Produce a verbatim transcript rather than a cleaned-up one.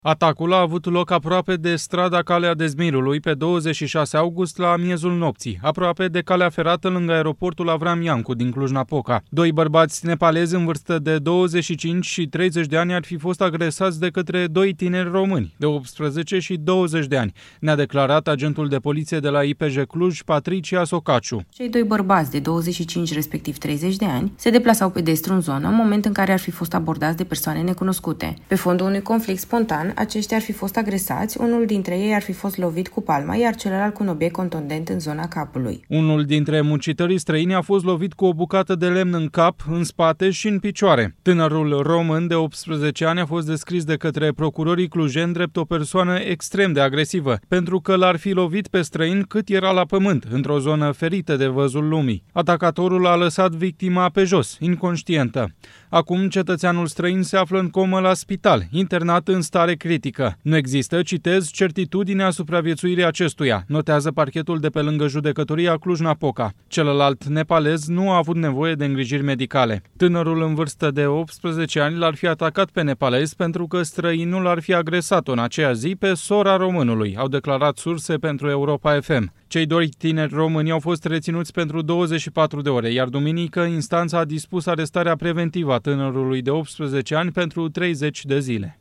Atacul a avut loc aproape de strada Calea Dezmirului pe douăzeci și șase august la miezul nopții, aproape de calea ferată lângă aeroportul Avram Iancu din Cluj-Napoca. Doi bărbați nepalezi în vârstă de douăzeci și cinci și treizeci de ani ar fi fost agresați de către doi tineri români de optsprezece și douăzeci de ani, ne-a declarat agentul de poliție de la I P J Cluj, Patricia Socaciu. Cei doi bărbați de douăzeci și cinci respectiv treizeci de ani se deplasau pedestru în zonă în moment în care ar fi fost abordați de persoane necunoscute. Pe fondul unui conflict spontan, aceștia ar fi fost agresați, unul dintre ei ar fi fost lovit cu palma, iar celălalt cu un obiect contundent în zona capului. Unul dintre muncitorii străini a fost lovit cu o bucată de lemn în cap, în spate și în picioare. Tânărul român de optsprezece ani a fost descris de către procurorii clujeni drept o persoană extrem de agresivă, pentru că l-ar fi lovit pe străin cât era la pământ, într-o zonă ferită de văzul lumii. Atacatorul a lăsat victima pe jos, inconștientă. Acum cetățeanul străin se află în comă la spital, internat în stare critică. Nu există, citez, certitudinea supraviețuirii acestuia, notează parchetul de pe lângă judecătoria Cluj-Napoca. Celălalt nepalez nu a avut nevoie de îngrijiri medicale. Tânărul în vârstă de optsprezece ani l-ar fi atacat pe nepalez pentru că străinul ar fi agresat-o în aceea zi pe sora românului, au declarat surse pentru Europa F M. Cei doi tineri români au fost reținuți pentru douăzeci și patru de ore, iar duminică instanța a dispus arestarea preventivă a tânărului de optsprezece ani pentru treizeci de zile.